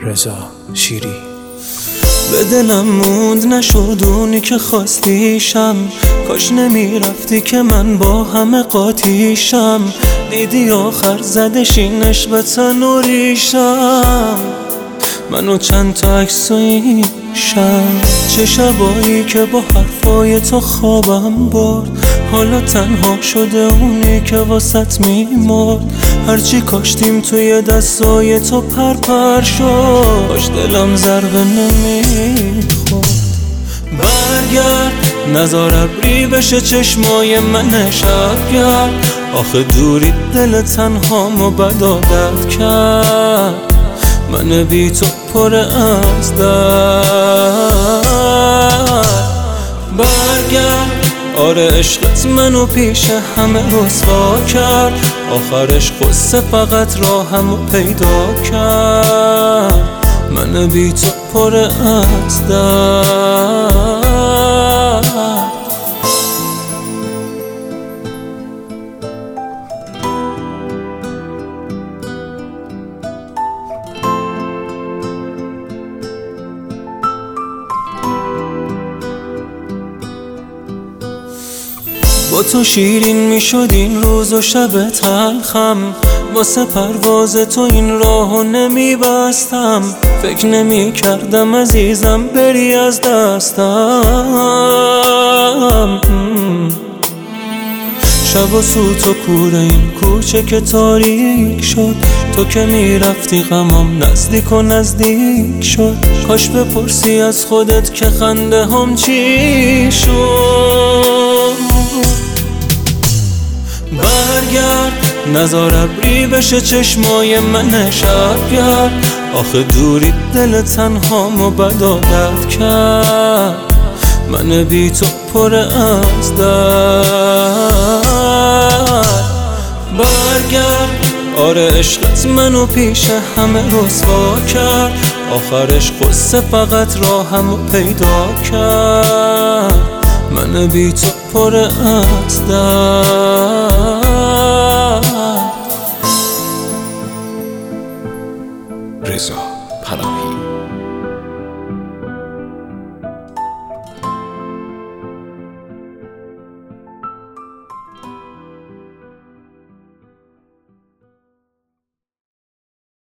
رضا شیری. به دلم موند نشد اونی که خواستیشم، کاش نمیرفتی که من با همه قاطیشم. دیدی آخر زدش این عشق به تن و ریشم، منو چند تا عکس و این شب، چه شبایی که با حرفای تو خوابم برد. حالا تنها شده اونی که واسط میمرد. هرچی کاشتیم توی دستای تو پرپر شد، کاش دلم ضربه نمیخورد. برگرد نزار ابری بشه چشمای من شبگرد، آخه دوری دل تنهامو بد عادت کرد. من بی تو پر از درد. برگرد آره عشقت منو پیش همه رسوا کرد، آخرش قصه فقط راهمو پیدا کرد. من بی تو پر از درد. با تو شیرین میشد این روز و شب تلخم، واسه پرواز تو این راهو نمیبستم. فکر نمیکردم عزیزم بری از دستم. شب و سوت و کوره این کوچه که تاریک شد، تو که میرفتی غمم نزدیک و نزدیک شد. کاش بپرسی از خودت که خنده هم چی شد. برگرد نزار ابری بشه چشمای من شبگرد، آخه دوری دل تنهامو بد عادت کرد. من بی تو پر از درد. برگرد آره عشقت منو پیش همه رسوا کرد، آخرش قصه فقط راهمو پیدا کرد. من بی تو پر از درد. رضا پناهی.